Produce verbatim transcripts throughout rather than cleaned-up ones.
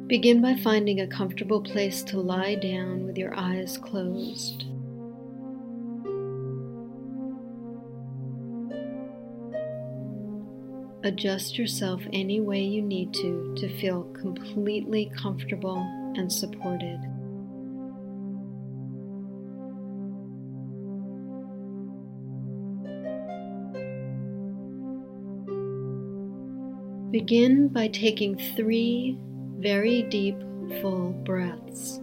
Begin by finding a comfortable place to lie down with your eyes closed. Adjust yourself any way you need to to feel completely comfortable and supported. Begin by taking three very deep, full breaths.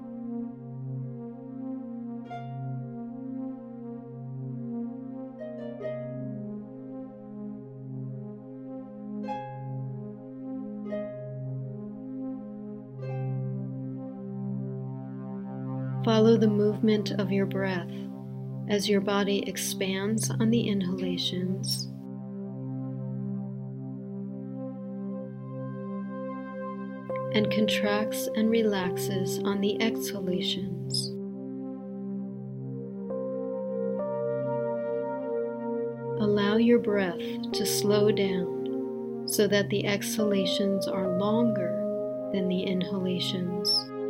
Follow the movement of your breath as your body expands on the inhalations and contracts and relaxes on the exhalations. Allow your breath to slow down so that the exhalations are longer than the inhalations.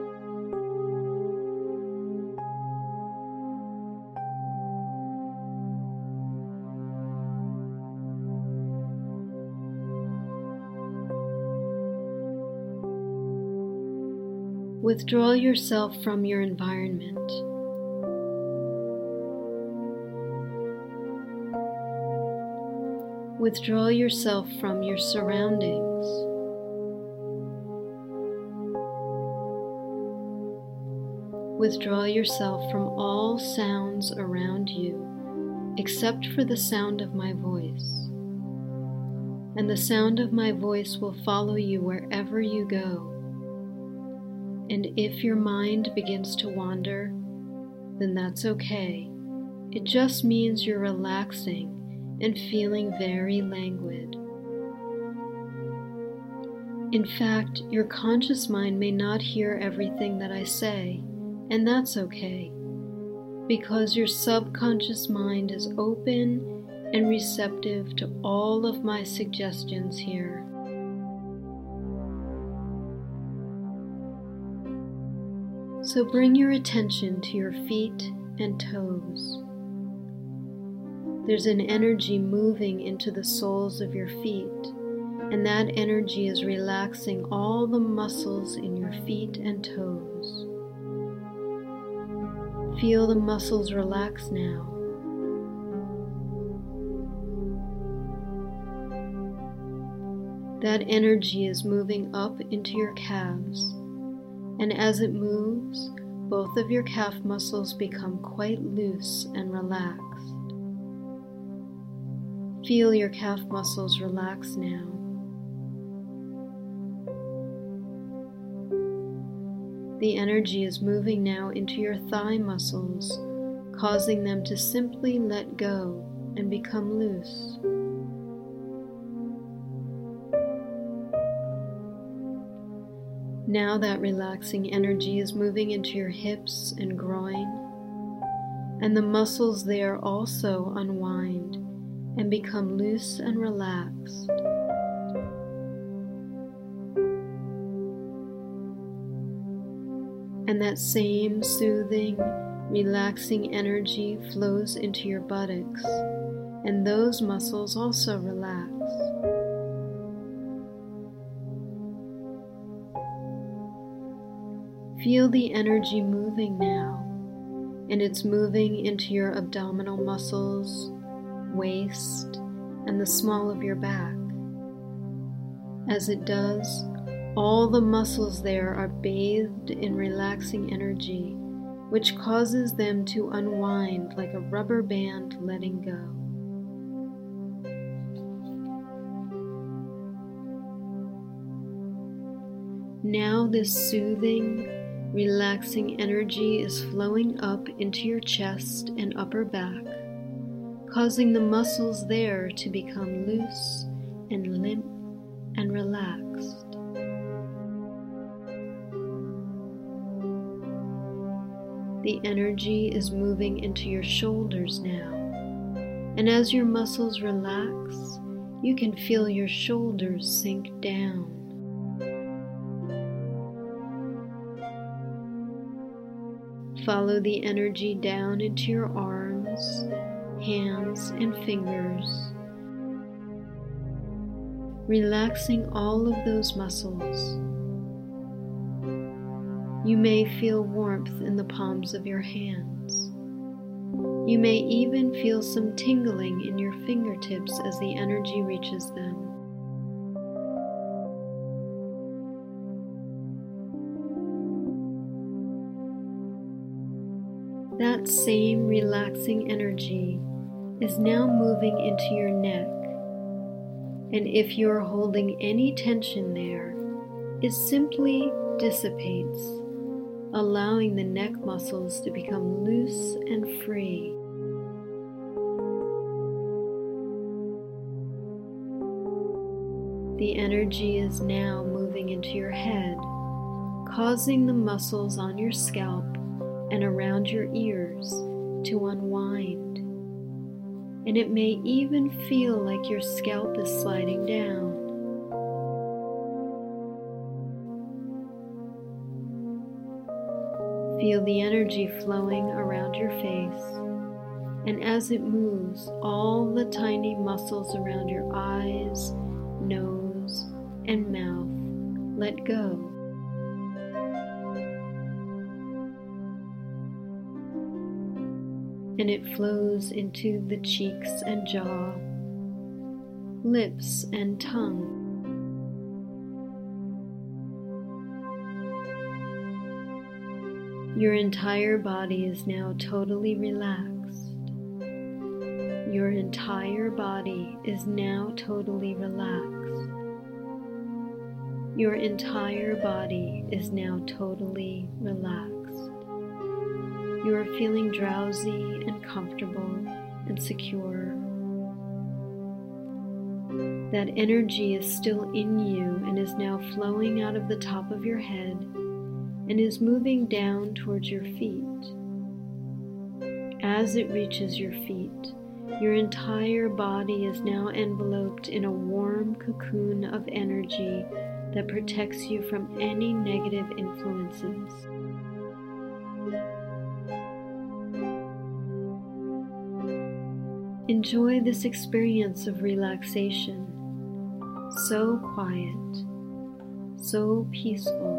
Withdraw yourself from your environment. Withdraw yourself from your surroundings. Withdraw yourself from all sounds around you, except for the sound of my voice. And the sound of my voice will follow you wherever you go. And if your mind begins to wander, then that's okay. It just means you're relaxing and feeling very languid. In fact, your conscious mind may not hear everything that I say, and that's okay, because your subconscious mind is open and receptive to all of my suggestions here. So bring your attention to your feet and toes. There's an energy moving into the soles of your feet, and that energy is relaxing all the muscles in your feet and toes. Feel the muscles relax now. That energy is moving up into your calves. And as it moves, both of your calf muscles become quite loose and relaxed. Feel your calf muscles relax now. The energy is moving now into your thigh muscles, causing them to simply let go and become loose. Now that relaxing energy is moving into your hips and groin, and the muscles there also unwind and become loose and relaxed. And that same soothing, relaxing energy flows into your buttocks, and those muscles also relax. Feel the energy moving now, and it's moving into your abdominal muscles, waist, and the small of your back. As it does, all the muscles there are bathed in relaxing energy, which causes them to unwind like a rubber band letting go. Now this soothing, relaxing energy is flowing up into your chest and upper back, causing the muscles there to become loose and limp and relaxed. The energy is moving into your shoulders now, and as your muscles relax, you can feel your shoulders sink down. Follow the energy down into your arms, hands, and fingers, relaxing all of those muscles. You may feel warmth in the palms of your hands. You may even feel some tingling in your fingertips as the energy reaches them. That same relaxing energy is now moving into your neck, and if you're holding any tension there, it simply dissipates, allowing the neck muscles to become loose and free. The energy is now moving into your head, causing the muscles on your scalp and around your ears to unwind. And it may even feel like your scalp is sliding down. Feel the energy flowing around your face, and as it moves, all the tiny muscles around your eyes, nose, and mouth let go. And it flows into the cheeks and jaw, lips and tongue. Your entire body is now totally relaxed. Your entire body is now totally relaxed. Your entire body is now totally relaxed. You are feeling drowsy and comfortable and secure. That energy is still in you and is now flowing out of the top of your head and is moving down towards your feet. As it reaches your feet, your entire body is now enveloped in a warm cocoon of energy that protects you from any negative influences. Enjoy this experience of relaxation, so quiet, so peaceful.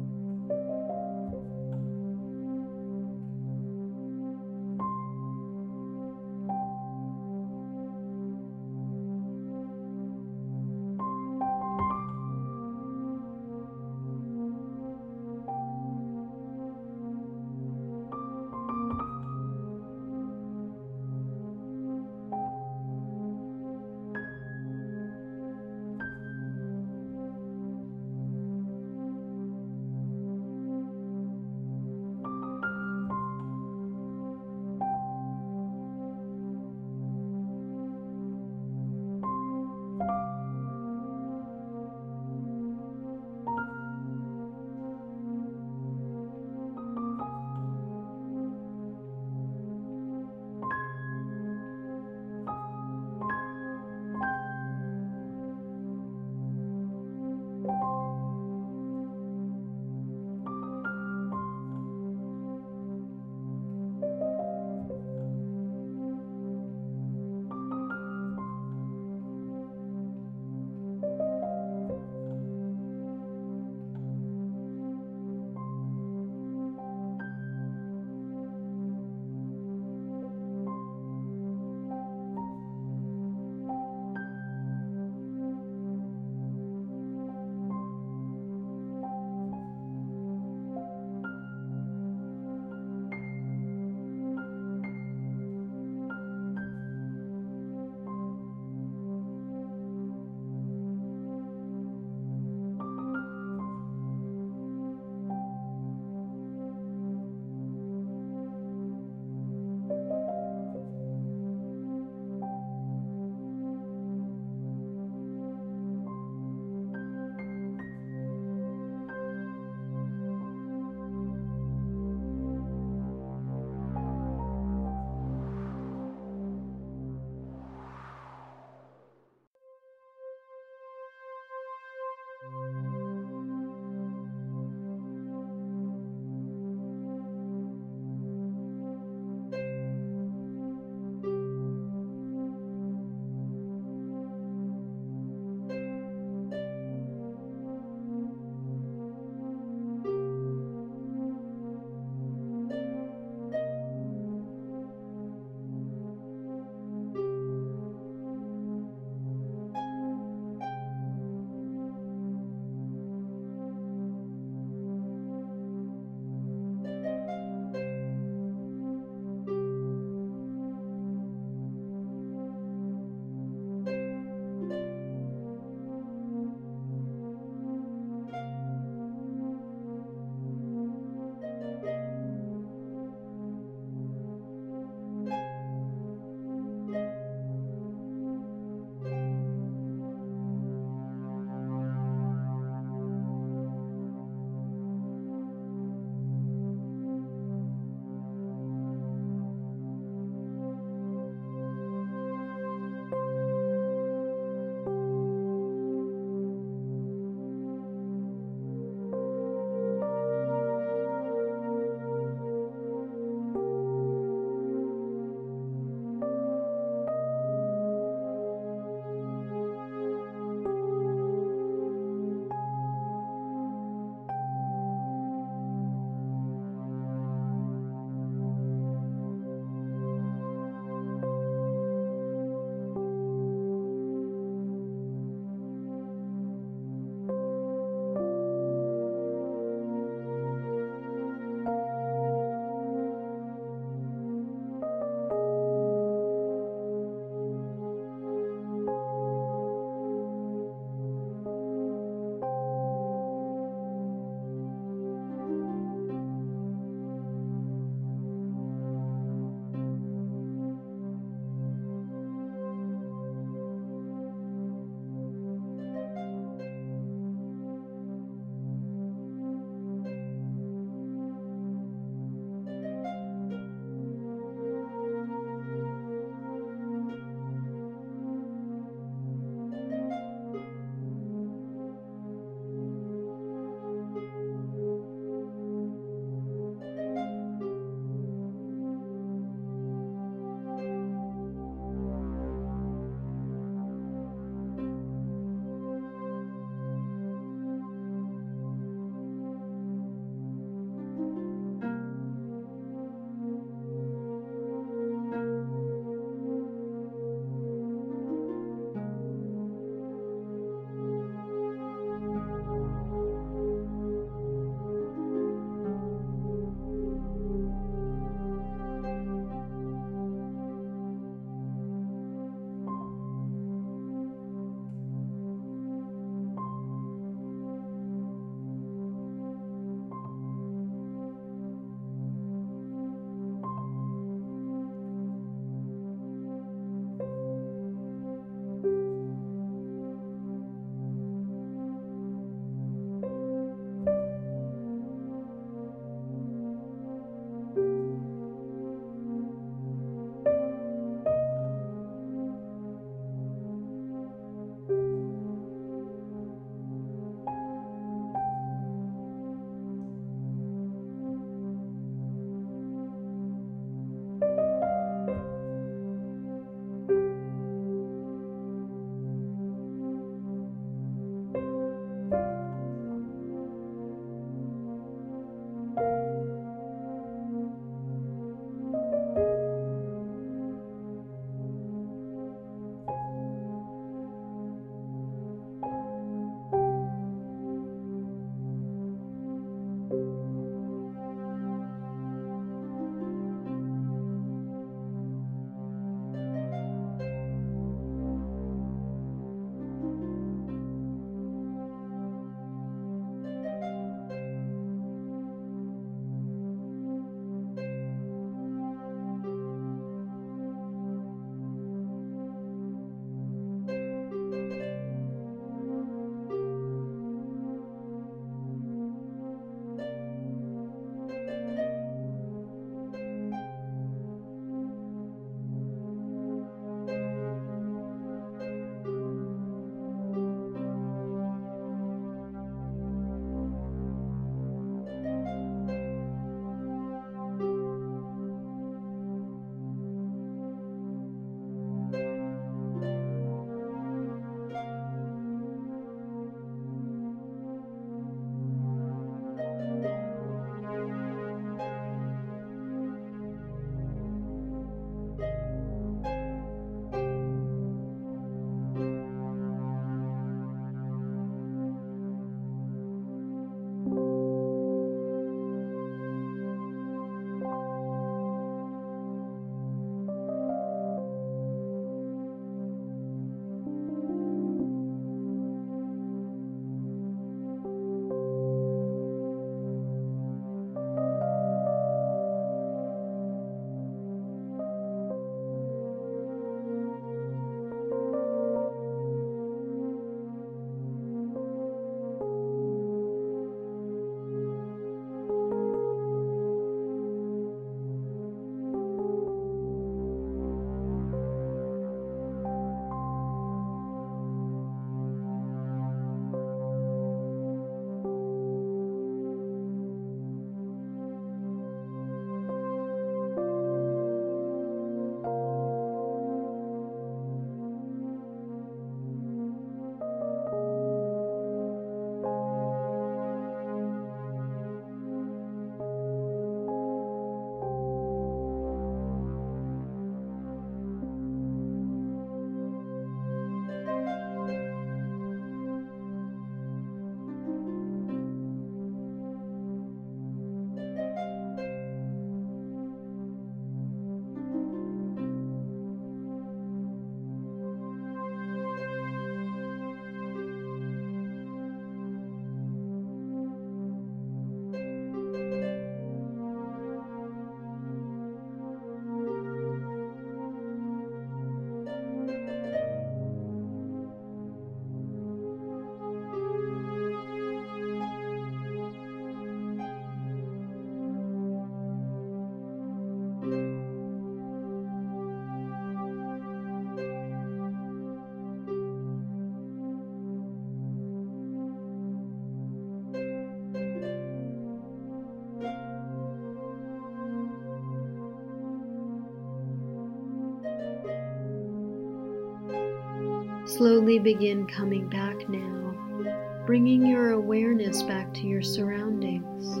Slowly begin coming back now, bringing your awareness back to your surroundings.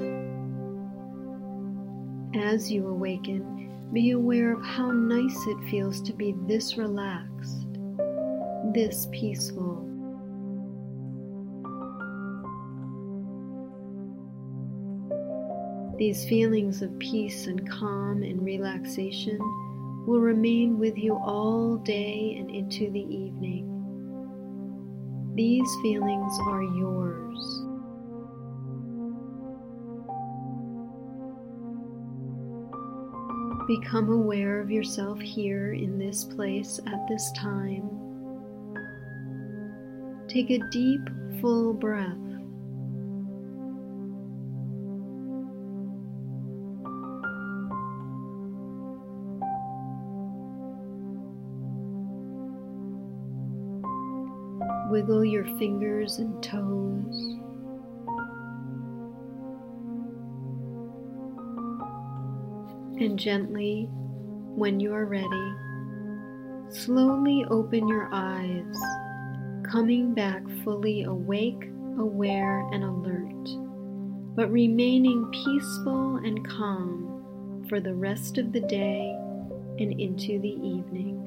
As you awaken, be aware of how nice it feels to be this relaxed, this peaceful. These feelings of peace and calm and relaxation will remain with you all day and into the evening. These feelings are yours. Become aware of yourself here in this place at this time. Take a deep, full breath. Wiggle your fingers and toes. And gently, when you are ready, slowly open your eyes, coming back fully awake, aware, and alert, but remaining peaceful and calm for the rest of the day and into the evening.